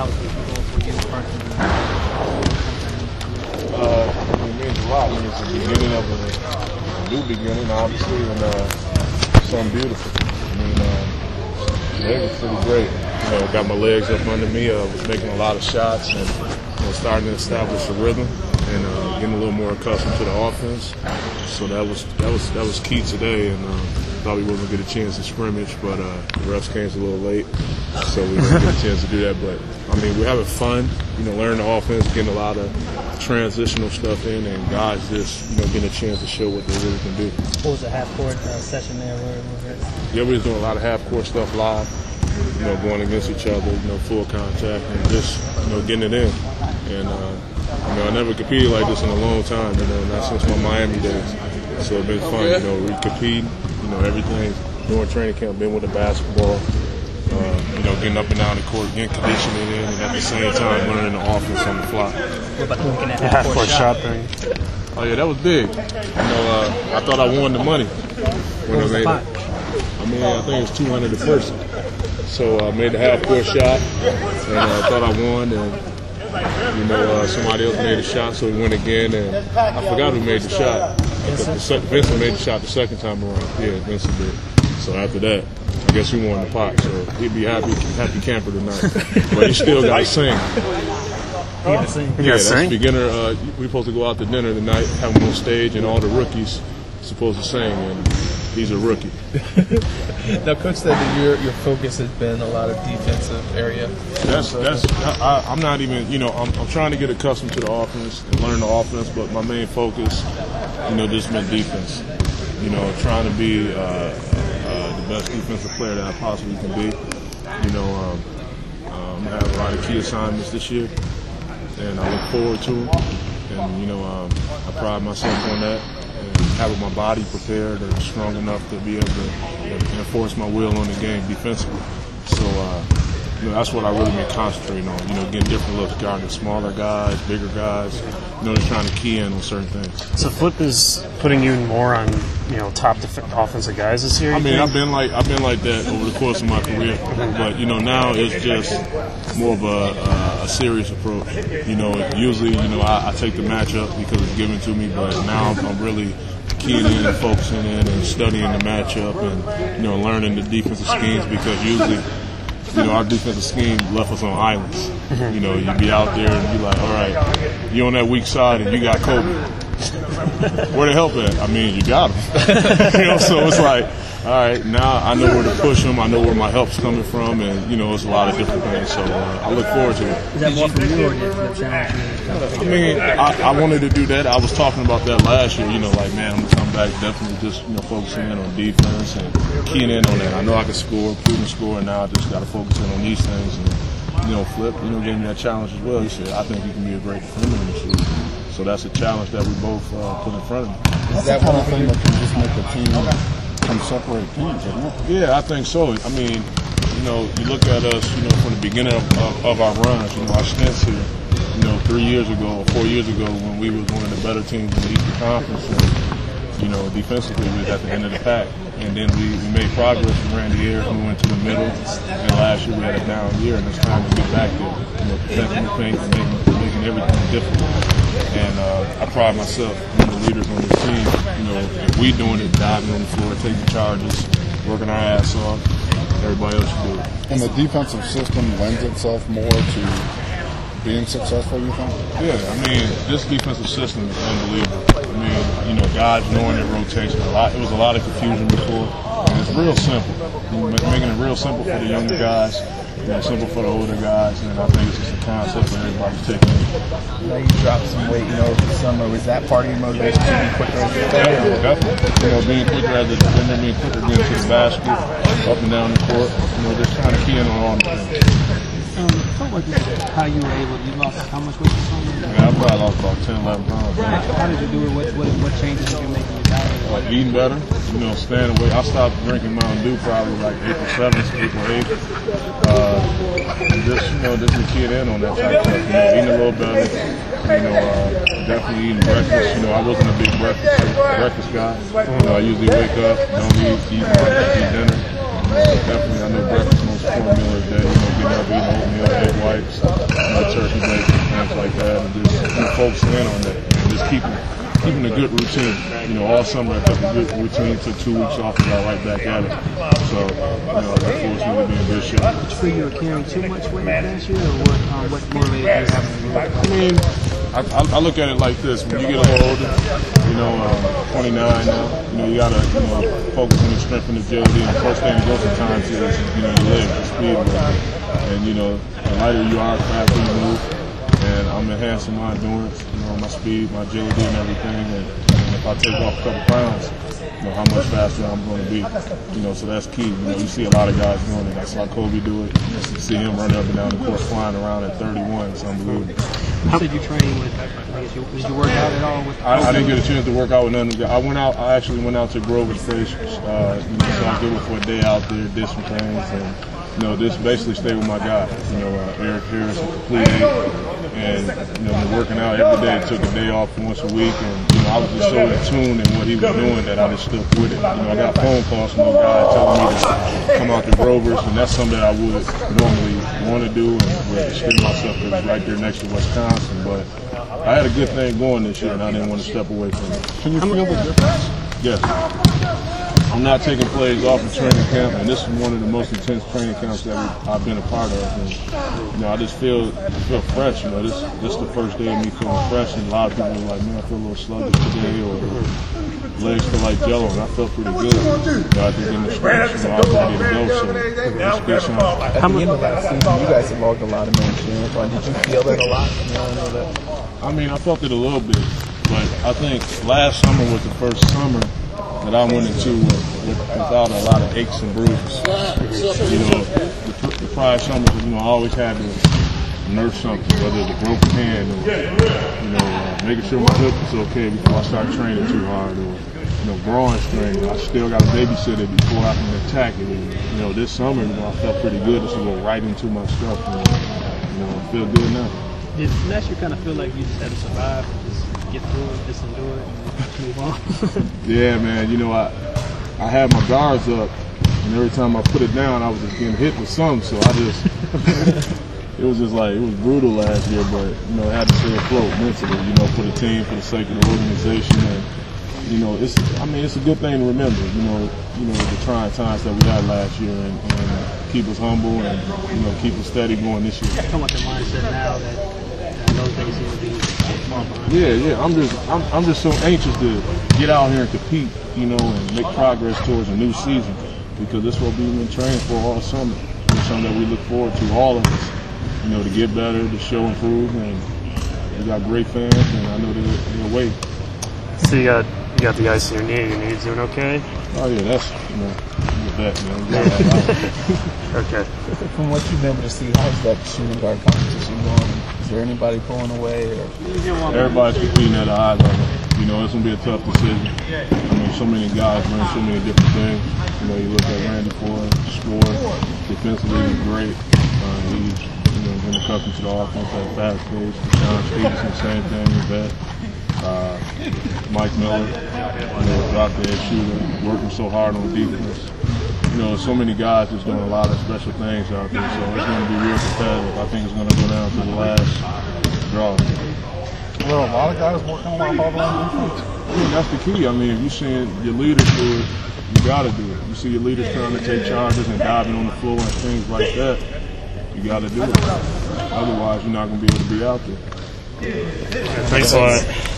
how was it for you personally? It means a lot. I mean, it's the beginning of a new beginning, obviously, and something beautiful. I mean, today was pretty great. You know, got my legs up under me. Was making a lot of shots and starting to establish a rhythm and getting a little more accustomed to the offense. So that was key today, and thought we wasn't gonna get a chance to scrimmage, but the refs came a little late, so we didn't get a chance to do that. But I mean, we're having fun, you know, learning the offense, getting a lot of transitional stuff in, and guys just, you know, getting a chance to show what they really can do. What was the half-court session there? Yeah, we was doing a lot of half-court stuff live, you know, going against each other, you know, full contact, and just, you know, getting it in. And you know, I never competed like this in a long time, you know, not since my Miami days. So it's been fun, you know, we compete, you know, everything during training camp, been with the basketball, you know, getting up and down the court, getting conditioning in, and at the same time learning the offense on the fly. What about looking at half-court shot thing? Oh yeah, that was big. You know, I thought I won the money when I made it. I mean, I think it was 200 a person. So I made the half-court shot, and I thought I won, and you know, somebody else made a shot, so we went again, and I forgot who made the shot. Vincent made the shot the second time around. Yeah, Vincent did. So after that, I guess he won the pot. So he'd be happy camper tonight. But he still got to sing. You gotta sing. Yeah, that's the beginner. We're supposed to go out to dinner tonight, have him on stage, and all the rookies supposed to sing, and he's a rookie. Now, Coach said that your focus has been a lot of defensive area. I'm not even, you know, I'm trying to get accustomed to the offense and learn the offense, but my main focus, you know, just been defense. You know, trying to be the best defensive player that I possibly can be. You know, I'm gonna have a lot of key assignments this year, and I look forward to them. And you know, I pride myself on that. Having my body prepared or strong enough to be able to enforce my will on the game defensively. So, you know, that's what I really been concentrating on. You know, getting different looks, guarding smaller guys, bigger guys. You know, just trying to key in on certain things. So Flip is putting you more on, you know, top offensive guys this year. I mean, I've been like that over the course of my career, but you know, now it's just more of a serious approach. You know, usually, you know, I take the matchup because it's given to me, but now I'm really keying in and focusing in and studying the matchup and, you know, learning the defensive schemes, because usually, you know, our defensive scheme left us on islands. You know, you be out there and be like, all right, you on that weak side and you got Kobe. Where the help at? I mean, you got him. You know, so it's like, all right, now I know where to push him. I know where my help's coming from, and you know, it's a lot of different things. So I look forward to it. Is that more from you or the challenge? I mean, I wanted to do that. I was talking about that last year. You know, like, man, I'm gonna come back definitely just, you know, focusing in on defense and keying in on that. I know I can score, proven score, and now I just got to focus in on these things. And you know, Flip, you know, gave me that challenge as well. He said, I think you can be a great defender in this league. So that's a challenge that we both put in front of me. Is that kind of thing that can just make a team come separate teams, isn't it? Yeah, I think so. I mean, you know, you look at us, you know, from the beginning of our runs, you know, our stints here, you know, 3 years ago or 4 years ago when we was one of the better teams in the Eastern Conference, and, you know, defensively we was at the end of the pack. And then we made progress. We ran the air, we went to the middle, and last year we had a down year, and it's time to get back there, you know, protecting the paint and making everything difficult. And I pride myself, one of the leaders on this team, you know, if we doing it, diving on the floor, taking charges, working our ass off, everybody else should do it. And the defensive system lends itself more to being successful, you think? Yeah, I mean, this defensive system is unbelievable. I mean, you know, guys knowing their rotation. It was a lot of confusion before, and it's real simple. Making it real simple for the younger guys, you know, simple for the older guys, and I think it's just a concept that everybody's taking in. You know, you dropped some weight, you know, over the summer. Was that part of your motivation to be quicker as a defender? Yeah, definitely. You know, being quicker as a defender, being quicker getting to the basket, up and down the court, you know, just trying to key in on all the things. Talk about just how you were able, you lost how much weight this summer? Yeah, I probably lost about 10, 11 pounds. How did you do it? What changes did you make in your diet? Like eating better, you know, staying away. I stopped drinking Mountain Dew probably like April 7th, April 8th. And just, you know, just to key in on that type of stuff. You know, eating a little better. You know, definitely eating breakfast. You know, I wasn't a big breakfast guy. You know, I usually wake up, don't eat lunch, eat dinner. Definitely, I know breakfast most important meal of the day. Getting up, eating oatmeal, egg whites, turkey bacon, things like that, and just focusing in on that, and just keeping a good routine. All summer I took a good routine, took 2 weeks off, and got right back at it. So, that forced me to be in good shape. Did you feel you were carrying too much weight last year, or what motivated you? I mean, I look at it like this: when you get a little older, 29 now, you gotta focus on your strength and agility. And the first thing that goes sometimes is your legs, your speed, and the lighter you are, the faster you move. And I'm enhancing my endurance, my speed, my agility, and everything. And if I take off a couple pounds, how much faster I'm going to be. So that's key. You see a lot of guys doing it. I saw Kobe do it. You see him running up and down the court, flying around at 31. It's unbelievable. How did you train with? Did you work out at all with? I didn't get a chance to work out with none of them. I actually went out to Grover's place. So I did it for a day out there, did some things, and just basically stay with my guy. Eric Harris, a complete eight. And working out every day. Took a day off once a week, and I was just so in tune in what he was doing that I just stuck with it. I got phone calls from those guys telling me to come out to Grover's, and that's something that I would normally want to do, and would extend myself because it's right there next to Wisconsin. But I had a good thing going this year, and I didn't want to step away from it. Can you feel the difference? Yes. I'm not taking plays off of training camp, and this is one of the most intense training camps that I've been a part of. And, I just feel fresh. This is the first day of me feeling fresh, and a lot of people are like, man, I feel a little sluggish today, or legs feel like jello, and I felt pretty good. I think in the stretch, I was ready to go, so it's a good sign. At the end of last season, you guys have logged a lot of man run. Did you feel that a lot? I mean, I felt it a little bit, but I think last summer was the first summer that I went into without a lot of aches and bruises. The prior summers, I always had to nurse something, whether it's a broken hand or, making sure my hip was okay before I start training too hard, or, groin strain. I still got to babysit it before I can attack it. And, this summer, I felt pretty good. This will go right into my stuff, and, I feel good now. Did last year kind of feel like you just had to survive and just get through it, just endure it, and move on? Yeah, man. I had my guards up, and every time I put it down, I was just getting hit with something. So it was just like, it was brutal last year, but, I had to stay afloat mentally, for the team, for the sake of the organization. And, it's a good thing to remember, the trying times that we had last year, and keep us humble and, keep us steady going this year. Talking about the mindset now that those days seem to be far behind. Yeah. I'm just so anxious to get out here and compete, and make progress towards a new season, because this is what we've been training for all summer. It's something that we look forward to, all of us, to get better, to show improve, and we got great fans, and I know they'll wait. So you got the ice in your knee. Your knee's doing okay? Oh yeah, that's with that, man. Okay. From what you've been able to see, how's that shooting guard competition going? Is there anybody pulling away? Or? Everybody's competing at a high level. It's gonna be a tough decision. So many guys bring so many different things. You look at Randy Ford, score defensively, he's great. He's been accustomed to the offense at a fast pace. Sean Stevenson, same thing with that. Mike Miller, drop dead shooter, working so hard on defense. So many guys just doing a lot of special things out there, so it's going to be real competitive. I think it's going to go down to the last draw. Well, a lot of guys working a lot harder on defense. That's the key. If you're seeing your leaders do it, you got to do it. You see your leaders trying to take charges and diving on the floor and things like that, you got to do it. Otherwise, you're not going to be able to be out there. Thanks a lot.